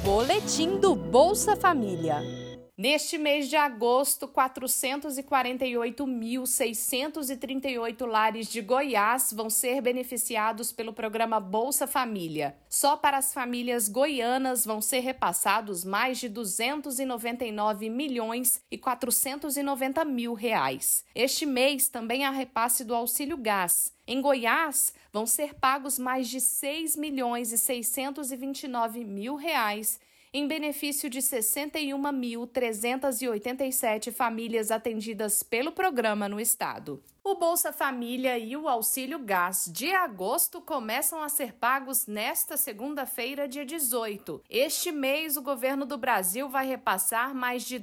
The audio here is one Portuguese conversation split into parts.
Boletim do Bolsa Família. Neste mês de agosto, 448.638 lares de Goiás vão ser beneficiados pelo programa Bolsa Família. Só para as famílias goianas vão ser repassados mais de 299.490.000 reais. Este mês também há repasse do Auxílio Gás. Em Goiás, vão ser pagos mais de 6.629.000 reais em benefício de 61.387 famílias atendidas pelo programa no estado. O Bolsa Família e o Auxílio Gás de agosto começam a ser pagos nesta segunda-feira, dia 18. Este mês, o governo do Brasil vai repassar mais de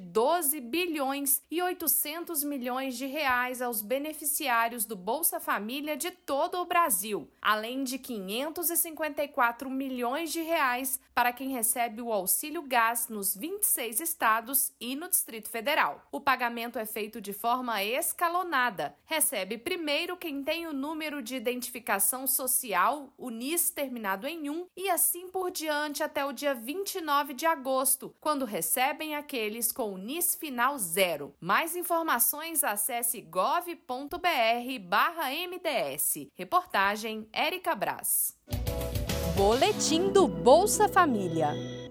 12.800.000.000 de reais aos beneficiários do Bolsa Família de todo o Brasil, além de 554 milhões de reais para quem recebe o Auxílio Gás nos 26 estados e no Distrito Federal. O pagamento é feito de forma escalonada. Recebe primeiro quem tem o número de identificação social, o NIS terminado em 1, e assim por diante até o dia 29 de agosto, quando recebem aqueles com o NIS final 0. Mais informações, acesse gov.br/MDS. Reportagem Érica Braz. Boletim do Bolsa Família.